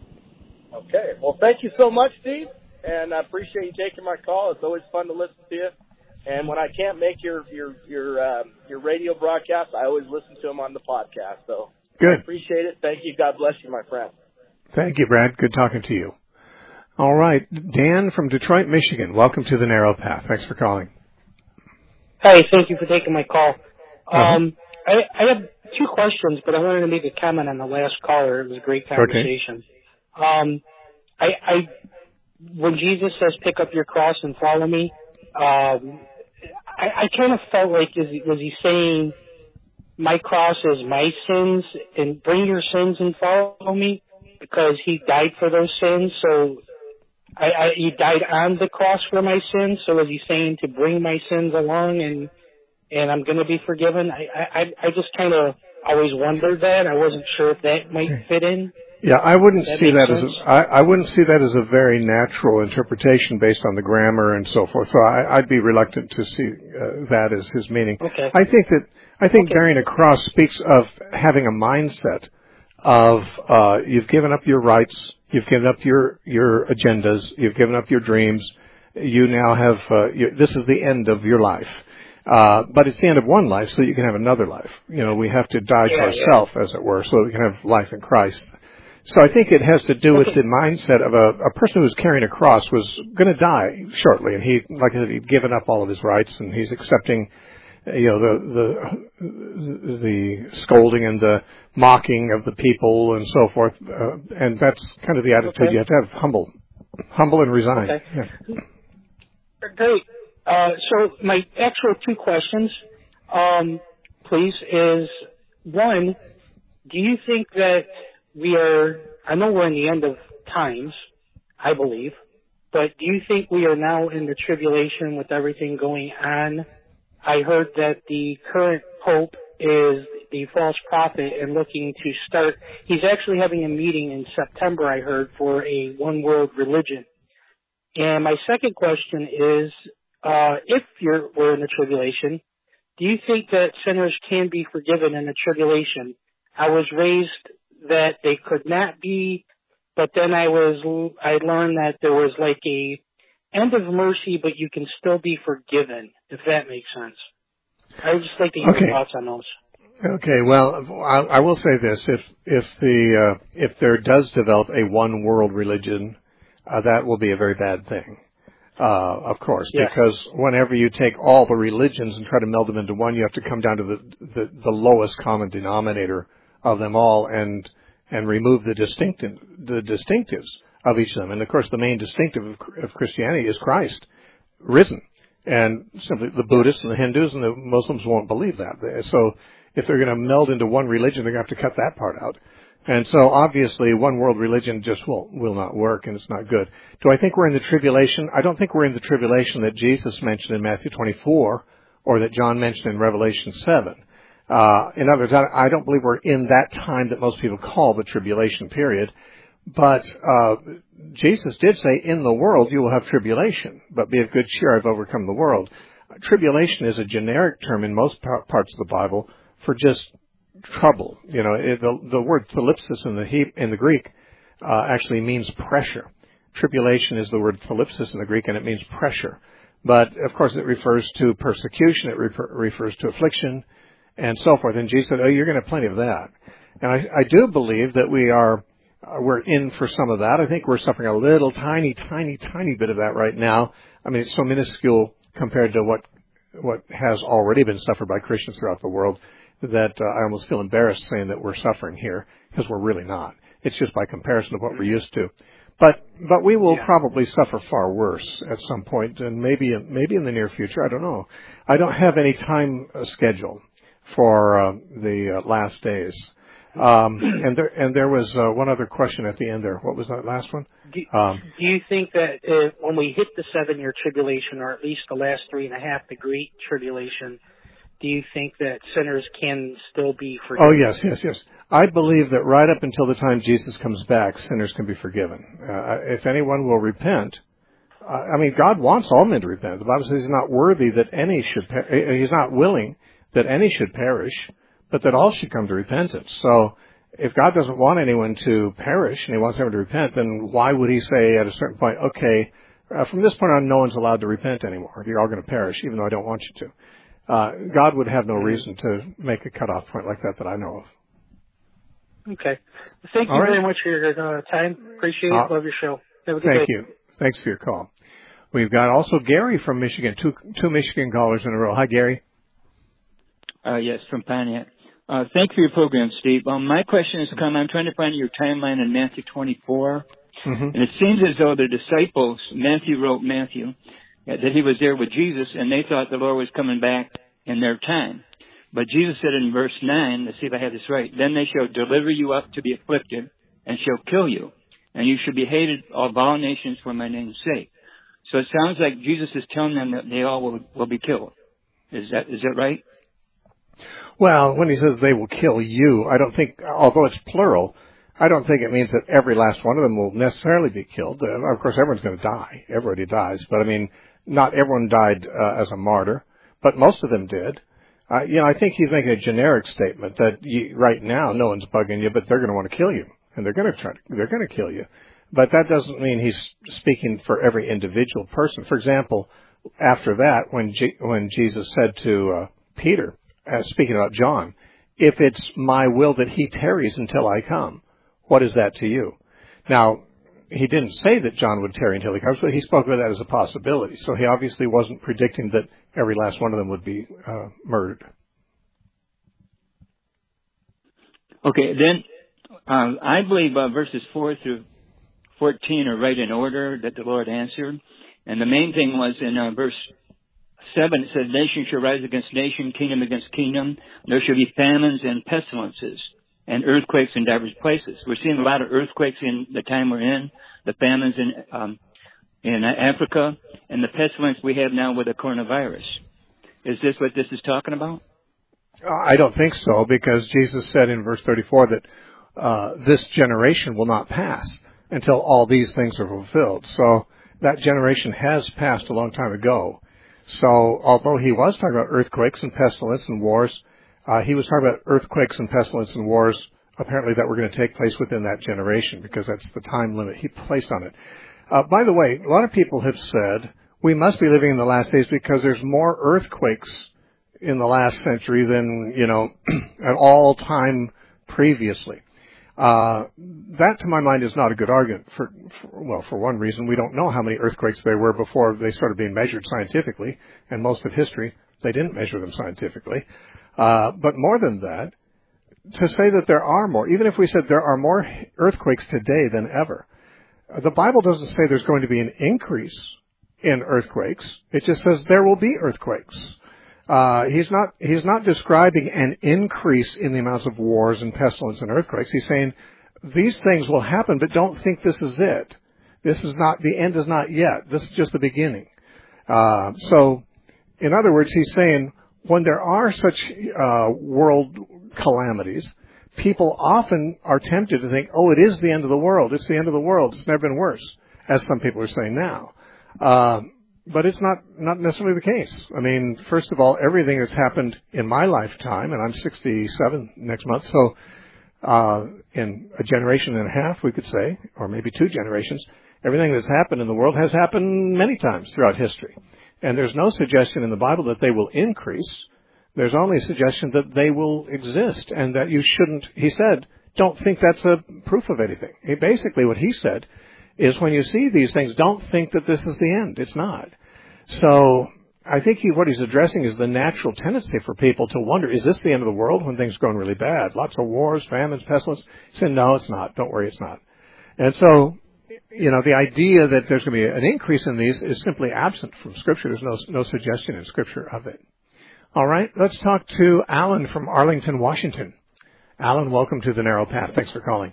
Okay. Well, thank you so much, Steve, and I appreciate you taking my call. It's always fun to listen to you. And when I can't make your your your um, your radio broadcast, I always listen to them on the podcast. So good. I appreciate it. Thank you. God bless you, my friend. Thank you, Brad. Good talking to you. All right, Dan from Detroit, Michigan. Welcome to the Narrow Path. Thanks for calling. Hey, thank you for taking my call. Uh-huh. Um, I, I have two questions, but I wanted to make a comment on the last caller. It was a great conversation. Okay. Um, I, I when Jesus says, "Pick up your cross and follow me," um, I, I kind of felt like, is he, was he saying, my cross is my sins, and bring your sins and follow me, because he died for those sins? So I, I, he died on the cross for my sins. So is he saying to bring my sins along and and I'm going to be forgiven. I, I, I just kind of always wondered that. I wasn't sure if that might fit in. Yeah, I wouldn't that see that sense? as a, I, I wouldn't see that as a very natural interpretation based on the grammar and so forth. So I, I'd be reluctant to see uh, that as his meaning. Okay. I think that I think okay. bearing a cross speaks of having a mindset of uh, you've given up your rights, you've given up your your agendas, you've given up your dreams. You now have uh, you, this is the end of your life. Uh, but it's the end of one life, so you can have another life. You know, we have to die yeah, to ourselves, yeah. as it were, so we can have life in Christ. So I think it has to do okay. with the mindset of a, a person who's carrying a cross was going to die shortly, and he, like I said, he'd given up all of his rights, and he's accepting, you know, the the the scolding and the mocking of the people and so forth, uh, and that's kind of the attitude okay. you have to have: humble, humble and resigned. Okay. Yeah. Great. Uh, so my actual two questions, um, please, is one, do you think that we are, I know we're in the end of times, I believe, but do you think we are now in the tribulation with everything going on? I heard that the current pope is the false prophet and looking to start, he's actually having a meeting in September, I heard, for a one world religion. And my second question is, Uh, if you're, we're in the tribulation, do you think that sinners can be forgiven in the tribulation? I was raised that they could not be, but then I was, I learned that there was like a end of mercy, but you can still be forgiven, if that makes sense. I would just like to hear okay. your thoughts on those. Okay, well, I, I will say this: if if the uh, if there does develop a one world religion, uh, that will be a very bad thing. Uh, of course, yeah. because whenever you take all the religions and try to meld them into one, you have to come down to the, the, the lowest common denominator of them all and and remove the distinctive the distinctives of each of them. And of course, the main distinctive of, of Christianity is Christ risen. And simply the Buddhists and the Hindus and the Muslims won't believe that. So if they're going to meld into one religion, they're going to have to cut that part out. And so obviously one world religion just will, will not work, and it's not good. Do I think we're in the tribulation? I don't think we're in the tribulation that Jesus mentioned in Matthew twenty-four or that John mentioned in Revelation seven. Uh, in other words, I, I don't believe we're in that time that most people call the tribulation period. But uh, Jesus did say, in the world you will have tribulation, but be of good cheer, I've overcome the world. Tribulation is a generic term in most parts of the Bible for just trouble. You know, it, the, the word thalipsis in the he, in the Greek uh, actually means pressure. Tribulation is the word thalipsis in the Greek, and it means pressure. But of course, it refers to persecution. It refer, refers to affliction, and so forth. And Jesus said, "Oh, you're going to have plenty of that." And I, I do believe that we are uh, we're in for some of that. I think we're suffering a little tiny, tiny, tiny bit of that right now. I mean, it's so minuscule compared to what what has already been suffered by Christians throughout the world, that uh, I almost feel embarrassed saying that we're suffering here, because we're really not. It's just by comparison of what we're used to. But but we will yeah. probably suffer far worse at some point, and maybe in, maybe in the near future. I don't know. I don't have any time uh, schedule for uh, the uh, last days. Um, and there and there was uh, one other question at the end there. What was that last one? Do, um, do you think that uh, when we hit the seven-year tribulation, or at least the last three and a half, the Great Tribulation, do you think that sinners can still be forgiven? Oh, yes, yes, yes. I believe that right up until the time Jesus comes back, sinners can be forgiven. Uh, if anyone will repent, uh, I mean, God wants all men to repent. The Bible says He's not worthy that any should, per- He's not willing that any should perish, but that all should come to repentance. So if God doesn't want anyone to perish and He wants everyone to repent, then why would He say at a certain point, okay, uh, from this point on, no one's allowed to repent anymore. You're all going to perish, even though I don't want you to. Uh, God would have no reason to make a cutoff point like that that I know of. Okay. Thank you All right. very much for your uh, time. Appreciate it. Uh, Love your show. Have a good thank day. you. Thanks for your call. We've got also Gary from Michigan, two, two Michigan callers in a row. Hi, Gary. Uh, yes, from Pontiac. Uh, thank you for your program, Steve. Um, my question is, come, I'm trying to find your timeline in Matthew twenty-four. Mm-hmm. And it seems as though the disciples, Matthew wrote Matthew, that he was there with Jesus, and they thought the Lord was coming back in their time. But Jesus said in verse nine, let's see if I have this right, then they shall deliver you up to be afflicted, and shall kill you, and you shall be hated of all nations for my name's sake. So it sounds like Jesus is telling them that they all will, will be killed. Is that is that right? Well, when he says they will kill you, I don't think, although it's plural, I don't think it means that every last one of them will necessarily be killed. Uh, of course, everyone's going to die. Everybody dies. But, I mean, not everyone died uh, as a martyr, but most of them did. Uh, you know, I think he's making a generic statement that you, right now no one's bugging you, but they're going to want to kill you, and they're going to try to, they're going to kill you. But that doesn't mean he's speaking for every individual person. For example, after that, when G- when Jesus said to uh, Peter, uh, speaking about John, if it's my will that he tarries until I come, what is that to you? Now, he didn't say that John would tarry until he comes, but he spoke of that as a possibility. So he obviously wasn't predicting that every last one of them would be uh, murdered. Okay, then uh, I believe uh, verses four through fourteen are right in order that the Lord answered. And the main thing was in uh, verse seven, it says, nation shall rise against nation, kingdom against kingdom. There shall be famines and pestilences and earthquakes in diverse places. We're seeing a lot of earthquakes in the time we're in, the famines in um, in Africa, and the pestilence we have now with the coronavirus. Is this what this is talking about? I don't think so, because Jesus said in verse thirty-four that uh, this generation will not pass until all these things are fulfilled. So that generation has passed a long time ago. So although he was talking about earthquakes and pestilence and wars, uh, he was talking about earthquakes and pestilence and wars apparently that were going to take place within that generation, because that's the time limit he placed on it. Uh, by the way, a lot of people have said we must be living in the last days because there's more earthquakes in the last century than, you know, at all time previously. Uh, that, to my mind, is not a good argument. For, for, well, for one reason, we don't know how many earthquakes there were before they started being measured scientifically, and most of history, they didn't measure them scientifically. Uh, but more than that, to say that there are more, even if we said there are more earthquakes today than ever, the Bible doesn't say there's going to be an increase in earthquakes. It just says there will be earthquakes. Uh, he's not, he's not describing an increase in the amounts of wars and pestilence and earthquakes. He's saying these things will happen, but don't think this is it. This is not, the end is not yet. This is just the beginning. Uh, so, in other words, he's saying when there are such, uh, world calamities, people often are tempted to think, oh, it is the end of the world. It's the end of the world. It's never been worse, as some people are saying now. Um, But it's not, not necessarily the case. I mean, first of all, everything that's happened in my lifetime, and I'm sixty-seven next month, so uh, in a generation and a half, we could say, or maybe two generations, everything that's happened in the world has happened many times throughout history. And there's no suggestion in the Bible that they will increase. There's only a suggestion that they will exist, and that you shouldn't, he said, don't think that's a proof of anything. He, basically what he said is when you see these things, don't think that this is the end. It's not. So I think he, what he's addressing is the natural tendency for people to wonder, is this the end of the world when things are going really bad? Lots of wars, famines, pestilence. He said, no, it's not. Don't worry, it's not. And so, you know, the idea that there's going to be an increase in these is simply absent from Scripture. There's no, no suggestion in Scripture of it. All right, let's talk to Alan from Arlington, Washington. Alan, welcome to The Narrow Path. Thanks for calling.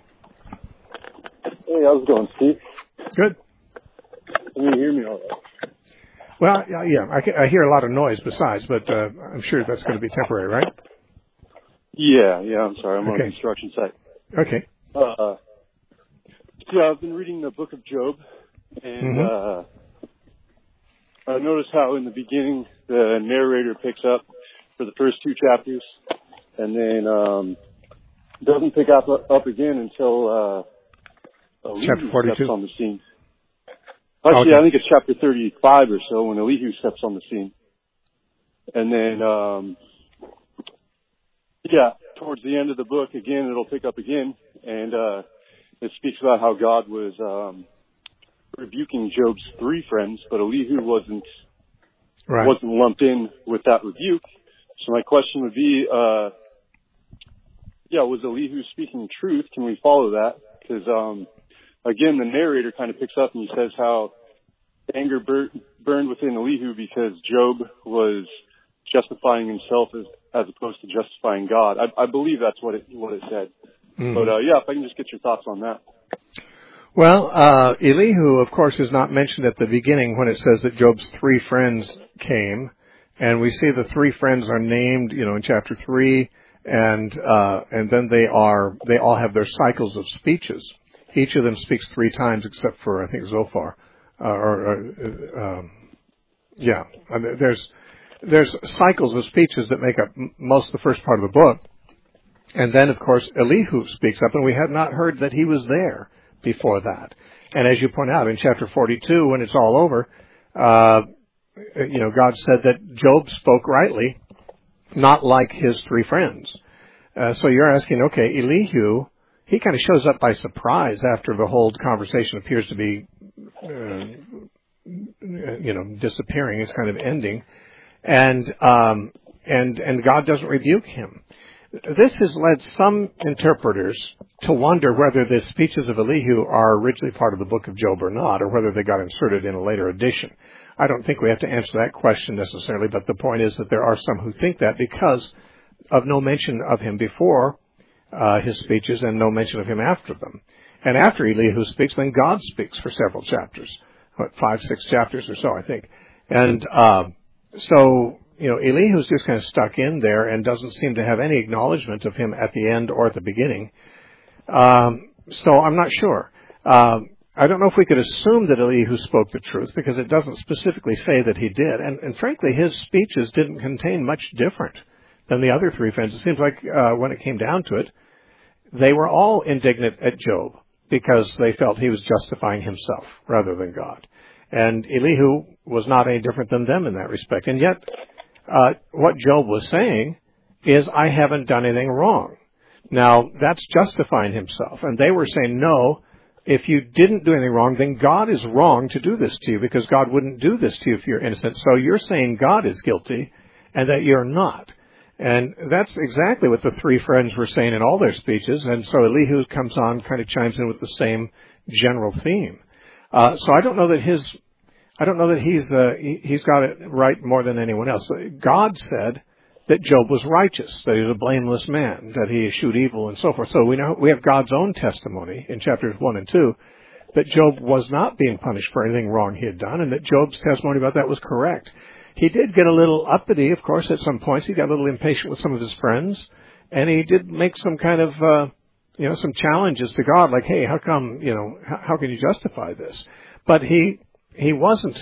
Hey, how's it going, Steve? Good. Can you hear me all right? Well, yeah, I, can, I hear a lot of noise besides, but uh, I'm sure that's going to be temporary, right? Yeah, yeah, I'm sorry. I'm okay. on a construction site. Okay. Uh, yeah, I've been reading the book of Job, and mm-hmm. uh, I noticed how in the beginning the narrator picks up for the first two chapters, and then um, doesn't pick up up again until uh, Chapter forty-two steps on the scene. Actually, okay. I think it's chapter thirty-five or so when Elihu steps on the scene. And then, um, yeah, towards the end of the book, again, it'll pick up again. And uh, it speaks about how God was um, rebuking Job's three friends, but Elihu wasn't right. wasn't lumped in with that rebuke. So my question would be, uh, yeah, was Elihu speaking truth? Can we follow that? Because, um, again, the narrator kind of picks up and he says how anger bur- burned within Elihu because Job was justifying himself as, as opposed to justifying God. I, I believe that's what it what it said. Mm-hmm. But, uh, yeah, if I can just get your thoughts on that. Well, uh, Elihu, of course, is not mentioned at the beginning when it says that Job's three friends came And we see the three friends are named, you know, in chapter three, and uh, and then they are they all have their cycles of speeches. Each of them speaks three times, except for I think Zophar, uh, or, or um, yeah. I mean, there's there's cycles of speeches that make up most of the first part of the book, and then of course Elihu speaks up, and we had not heard that he was there before that. And as you point out in chapter forty-two, when it's all over, uh, you know, God said that Job spoke rightly, not like his three friends. Uh, so you're asking, okay, Elihu, he kind of shows up by surprise after the whole conversation appears to be, uh, you know, disappearing. It's kind of ending, and um, and and God doesn't rebuke him. This has led some interpreters to wonder whether the speeches of Elihu are originally part of the book of Job or not, or whether they got inserted in a later edition. I don't think we have to answer that question necessarily, but the point is that there are some who think that because of no mention of him before uh, his speeches and no mention of him after them. And after Elihu speaks, then God speaks for several chapters, what, five, six chapters or so, I think. And uh, so... You know, Elihu's just kind of stuck in there and doesn't seem to have any acknowledgement of him at the end or at the beginning. Um, so I'm not sure. Um, I don't know if we could assume that Elihu spoke the truth because it doesn't specifically say that he did. And, and frankly, his speeches didn't contain much different than the other three friends. It seems like uh, when it came down to it, they were all indignant at Job because they felt he was justifying himself rather than God. And Elihu was not any different than them in that respect. And yet... Uh, what Job was saying is, I haven't done anything wrong. Now, that's justifying himself. And they were saying, no, if you didn't do anything wrong, then God is wrong to do this to you because God wouldn't do this to you if you're innocent. So you're saying God is guilty and that you're not. And that's exactly what the three friends were saying in all their speeches. And so Elihu comes on, kind of chimes in with the same general theme. Uh, so I don't know that his... I don't know that he's uh, he, he's got it right more than anyone else. God said that Job was righteous, that he was a blameless man, that he eschewed evil and so forth. So we know we have God's own testimony in chapters one and two that Job was not being punished for anything wrong he had done, and that Job's testimony about that was correct. He did get a little uppity, of course, at some points. He got a little impatient with some of his friends, and he did make some kind of uh, you know some challenges to God, like, hey, how come you know how, how can you justify this? But he. He wasn't,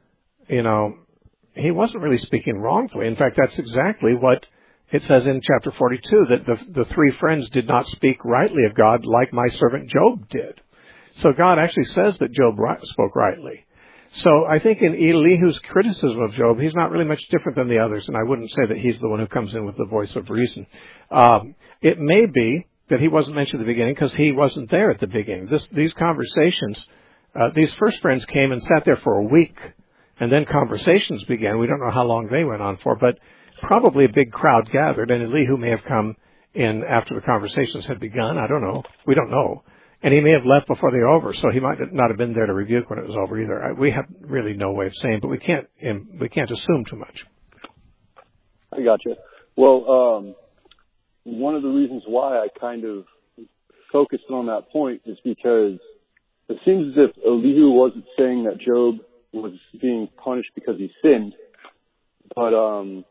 you know, he wasn't really speaking wrongfully. In fact, that's exactly what it says in chapter forty-two, that the, the three friends did not speak rightly of God like my servant Job did. So God actually says that Job spoke rightly. So I think in Elihu's criticism of Job, he's not really much different than the others, and I wouldn't say that he's the one who comes in with the voice of reason. Um, it may be that he wasn't mentioned at the beginning because he wasn't there at the beginning. This, these conversations... Uh, these first friends came and sat there for a week, and then conversations began. We don't know how long they went on for, but probably a big crowd gathered, and Elihu may have come in after the conversations had begun. I don't know. We don't know. And he may have left before they were over, so he might not have been there to rebuke when it was over either. We have really no way of saying, but we can't we can't assume too much. I gotcha. Well, um, one of the reasons why I kind of focused on that point is because it seems as if Elihu wasn't saying that Job was being punished because he sinned, but um,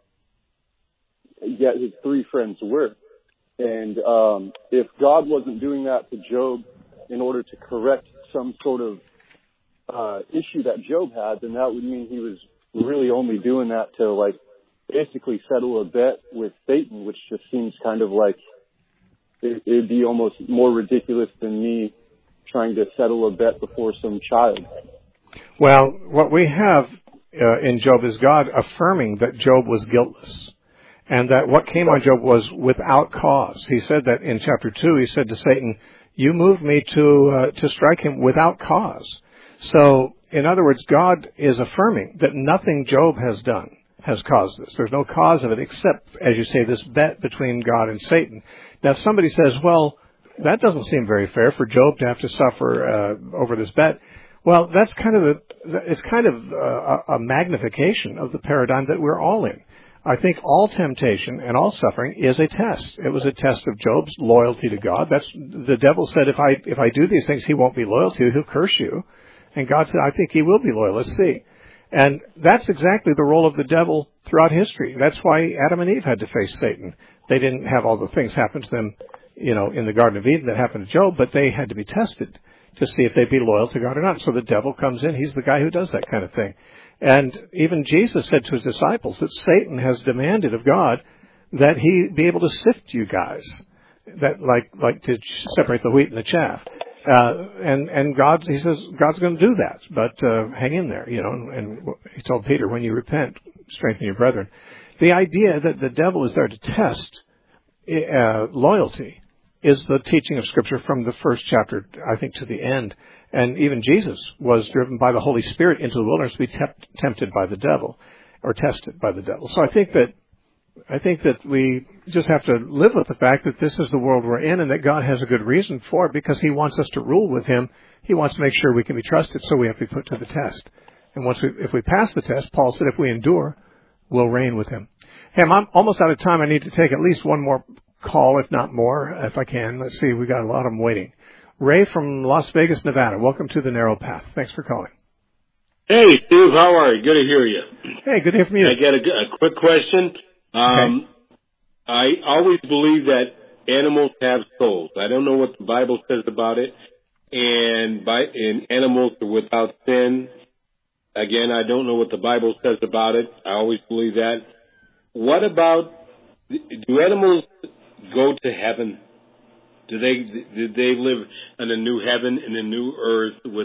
yet his three friends were. And um, if God wasn't doing that to Job in order to correct some sort of uh, issue that Job had, then that would mean he was really only doing that to, like, basically settle a bet with Satan, which just seems kind of like it would be almost more ridiculous than me trying to settle a bet before some child. Well, what we have uh, in Job is God affirming that Job was guiltless, and that what came on Job was without cause. He said that in chapter two. He said to Satan, "You moved me to uh, to strike him without cause." So, in other words, God is affirming that nothing Job has done has caused this. There's no cause of it except, as you say, this bet between God and Satan. Now, if somebody says, "Well, that doesn't seem very fair for Job to have to suffer uh, over this bet." Well, that's kind of a, it's kind of a, a magnification of the paradigm that we're all in. I think all temptation and all suffering is a test. It was a test of Job's loyalty to God. That's the devil said, if I if I do these things, he won't be loyal to you. He'll curse you. And God said, I think he will be loyal. Let's see. And that's exactly the role of the devil throughout history. That's why Adam and Eve had to face Satan. They didn't have all the things happen to them, you know, in the Garden of Eden that happened to Job, but they had to be tested to see if they'd be loyal to God or not. So the devil comes in. He's the guy who does that kind of thing. And even Jesus said to his disciples that Satan has demanded of God that he be able to sift you guys, that like like to separate the wheat and the chaff. Uh, and, and God, he says, God's going to do that, but, uh, hang in there, you know, and, and he told Peter, when you repent, strengthen your brethren. The idea that the devil is there to test, uh, loyalty is the teaching of Scripture from the first chapter, I think, to the end. And even Jesus was driven by the Holy Spirit into the wilderness to be tempt, tempted by the devil, or tested by the devil. So I think that I think that we just have to live with the fact that this is the world we're in and that God has a good reason for it because he wants us to rule with him. He wants to make sure we can be trusted, so we have to be put to the test. And once we, if we pass the test, Paul said if we endure, we'll reign with him. Hey, I'm almost out of time. I need to take at least one more call, if not more, if I can. Let's see. We got a lot of them waiting. Ray from Las Vegas, Nevada. Welcome to the Narrow Path. Thanks for calling. Hey, Steve. How are you? Good to hear you. Hey, good to hear from you. I got a, a quick question. Um, okay. I always believe that animals have souls. I don't know what the Bible says about it. And by and animals are without sin. Again, I don't know what the Bible says about it. I always believe that. What about, do animals go to heaven? Do they did they live in a new heaven and a new earth with,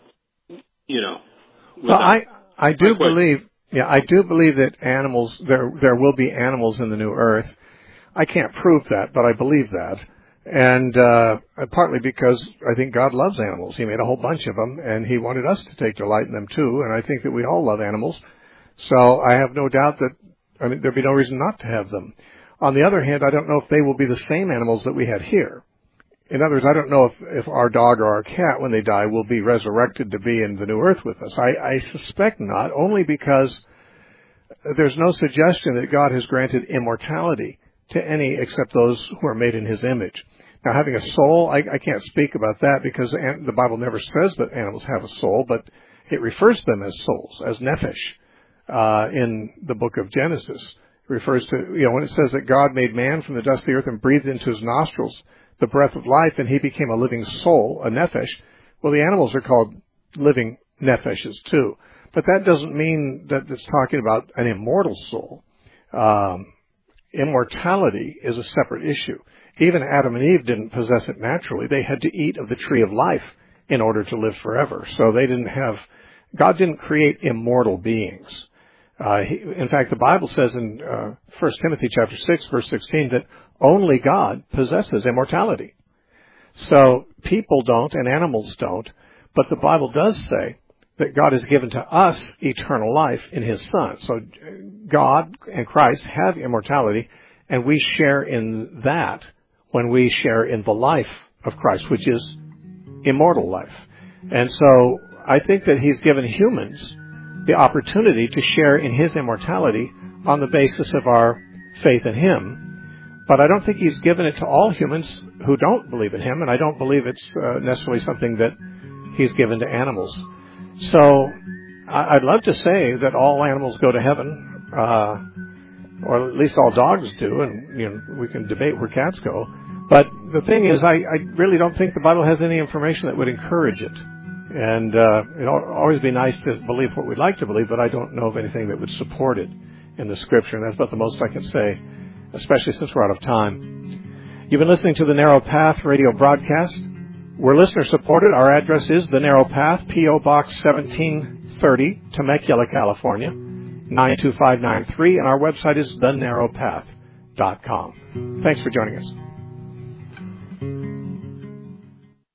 you know? Well, I I do believe. Yeah, I do believe that animals, there there will be animals in the new earth. I can't prove that, but I believe that. And uh partly because I think God loves animals. He made a whole bunch of them, and he wanted us to take delight in them too, and I think that we all love animals. So I have no doubt that, I mean, there'd be no reason not to have them. On the other hand, I don't know if they will be the same animals that we had here. In other words, I don't know if, if our dog or our cat, when they die, will be resurrected to be in the new earth with us. I, I suspect not, only because there's no suggestion that God has granted immortality to any except those who are made in his image. Now, having a soul, I, I can't speak about that because the Bible never says that animals have a soul, but it refers to them as souls, as nephesh, uh, in the book of Genesis. It refers to, you know, when it says that God made man from the dust of the earth and breathed into his nostrils the breath of life, and he became a living soul, a nephesh. Well, the animals are called living nepheshes too. But that doesn't mean that it's talking about an immortal soul. Um, immortality is a separate issue. Even Adam and Eve didn't possess it naturally. They had to eat of the tree of life in order to live forever. So they didn't have, God didn't create immortal beings. Uh, he, in fact, the Bible says in uh, First Timothy chapter six, verse sixteen, that only God possesses immortality. So people don't and animals don't, but the Bible does say that God has given to us eternal life in his Son. So God and Christ have immortality, and we share in that when we share in the life of Christ, which is immortal life. And so I think that he's given humans the opportunity to share in his immortality on the basis of our faith in him. But I don't think he's given it to all humans who don't believe in him, and I don't believe it's uh, necessarily something that he's given to animals. So I'd love to say that all animals go to heaven, uh, or at least all dogs do, and you know we can debate where cats go. But the thing is, I, I really don't think the Bible has any information that would encourage it. And uh, it'd always be nice to believe what we'd like to believe, but I don't know of anything that would support it in the Scripture, and that's about the most I can say, especially since we're out of time. You've been listening to the Narrow Path radio broadcast. We're listener-supported. Our address is The Narrow Path, P O. Box seventeen thirty, Temecula, California, nine two five nine three, and our website is the narrow path dot com. Thanks for joining us.